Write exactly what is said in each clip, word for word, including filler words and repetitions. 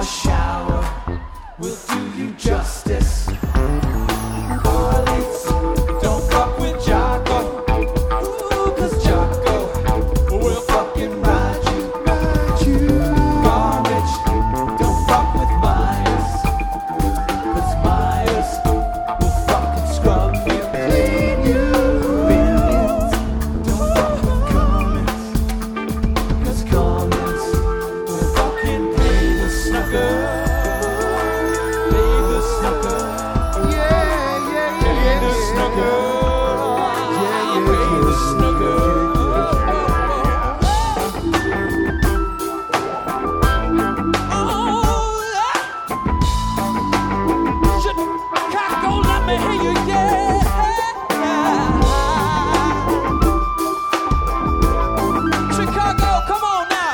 shower will do you justice. Carlitos, don't fuck with Jocko. Ooh, cause Jocko will fucking ride you, ride you. Garbage, don't fuck with Myers, cause Myers will fucking scrub you, clean you. Billions, don't fuck with Cummins, cause Cummins will fucking pay the snugger. Pay the snugger. Yeah, yeah, yeah, Pay yeah, the yeah. snugger. Yeah, yeah, Pay the yeah. snugger. Chicago, let me hear you, yeah. Chicago, come on now.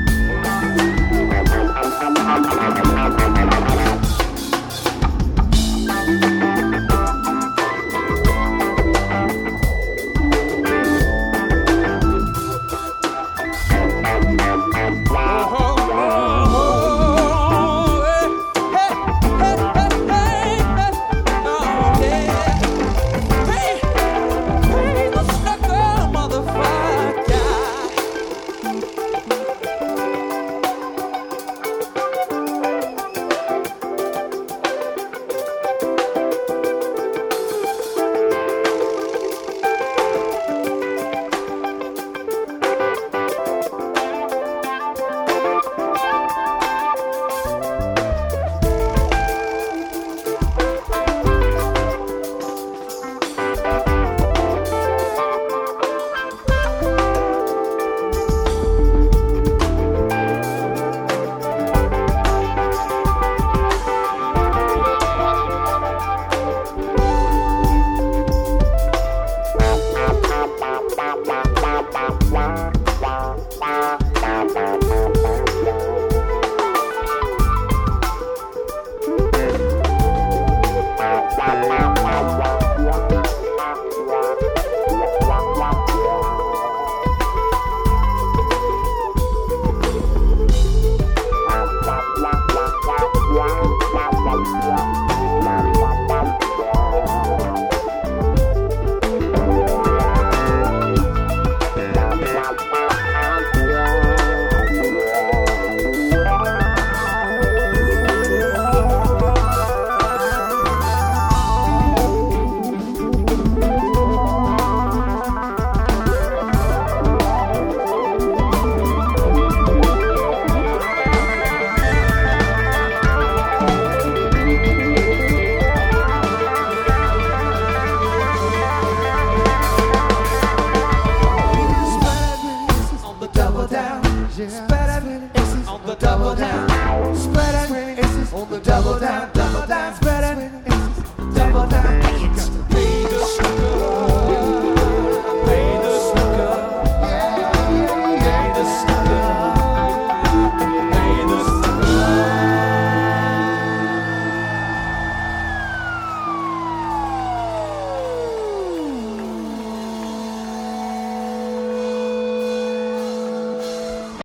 Double down, spread it, aces on the double down, spread it, aces on the double down, double down, spread it, aces, double down. Pay the sugar.